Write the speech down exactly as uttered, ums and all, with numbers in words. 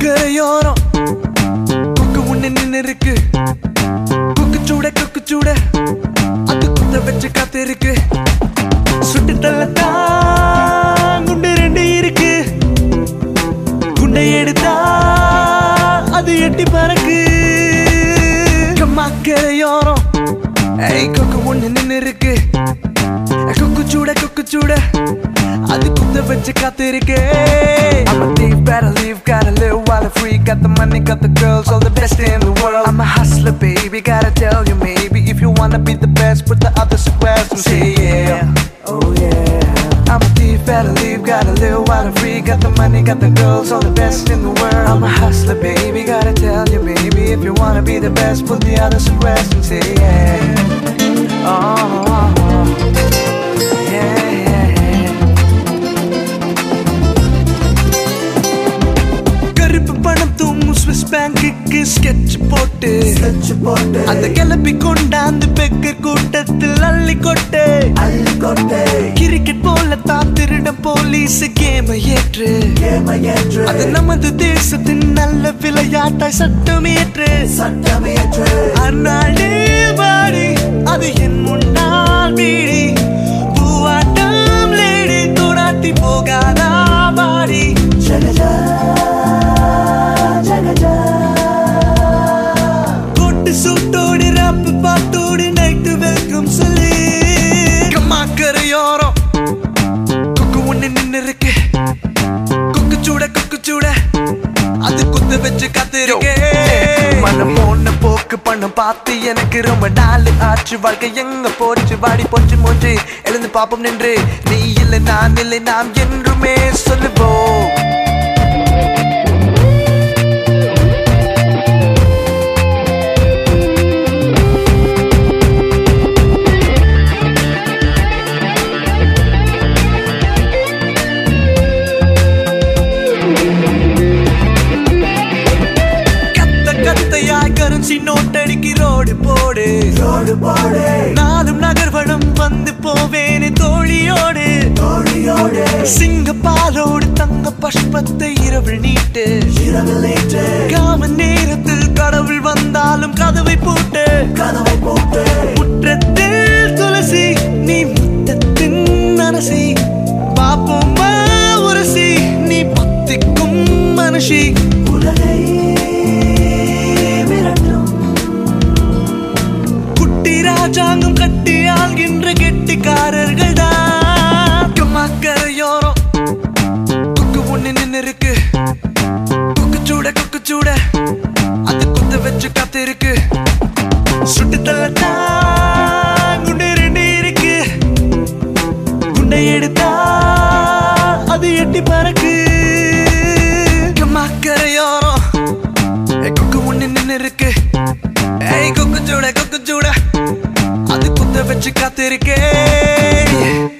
கரையோரம் கொக்கு ஒண்ணு நின்னு இருக்கு. கொக்கு சூட கொக்கு சூட அது குத்த வச்சு காத்து இருக்கு. சுட்டு தள்ளத்தான் குண்டு ரெண்டு இருக்கு. குண்டை எடுத்தா அது எட்டி பறக்கு. கம்மா கரையோரம் கொக்கு ஒண்ணு நின்னு இருக்கு. கொக்கு சூட கொக்கு சூட அது குத்த வச்சு காத்து இருக்கு. I'm a thief, better leave, gotta live while I'm free. Got the money, got the girls, all the best in the world. I'm a hustler, baby, gotta tell you maybe. If you wanna be the best, put the others to rest and say yeah, oh yeah. I'm a thief, better leave, gotta live while I'm free. Got the money, got the girls, all the best in the world. I'm a hustler, baby, gotta tell you maybe. If you wanna be the best, put the others to rest and say yeah, oh, oh, oh. Yeah, yeah, yeah. கருப்பு பணம் தூங்கும் Swiss பேங்குக்கு sketch போட்டு அந்த கிளப்பி கொண்டாந்து beggar கூட்டத்தில் அள்ளி கொட்டு கிரிக்கெட் போல தான் திருட போலீஸ் கேம ஏற்று. அது நமது தேசத்தின் நல்ல விளையாட்டாய் சட்டம் ஏற்று. அந்நாளே வாடி அது என் முன்னால் வீடி. பூவாட்டம் லேடி தோடாட்டி போகாதா பாடி. கோட்டு சூட்டோடு ராப்பு பாட்டோடு நைட்டு வெல்கம் சொல்லி. கம்மா கரையோரம் கொக்கு ஒண்ணு நின்னு இருக்கு. கொக்கு சூட கொக்கு சூட அது குத்த வச்சு காத்து இருக்கு. மனம் போன போக்கு பணம் பார்த்து எனக்கு ரொம்ப நாள் ஆச்சு. வாழ்க்கை எங்க போச்சு வாடி போச்சு மூச்சு. எழுந்து பாப்போம் நின்று நீ இல்லை நான் இல்லை நாம் என்றுமே சொல்லுவோம். கரன்சி நோட்டடிக்கு ரோடு போடு ரோடு போடு. நானும் நகர்வனம் வந்து போவேனே தோழியோடு தோழியோடு. சிங்கப்பாலோடு தங்க பஷ்பத்தை இரவில் நீட்டு இரவில் நீட்டு. காம நேரத்தில் கடவுள் வந்தாலும் கதவை பூட்டு கதவை பூட்டு. முற்றத்தில் துளசி நீ முத்தத்தின் அரசி. பாப்போமா உரசி நீ பத்திக்கும் மனுஷி. உலகை ராஜாங்கம் கட்டி ஆள்கின்ற கெட்டிக்காரர்கள் தான். கம்மா கரையோரம் கொக்கு ஒண்ணு நின்னு இருக்கு. கொக்கு சூட கொக்கு சூட அது குத்த வச்சு காத்து இருக்கு. சுட்டு தள்ளத்தான் குண்டு ரெண்டு இருக்கு. குண்டை எடுத்தா அது எட்டி பறக்கு. கம்மா கரையோரம் கொக்கு ஒண்ணு நின்னு இருக்கு. கொக்கு சூட கொக்கு சூட அது குத்த வச்சு காத்து இருக்கே.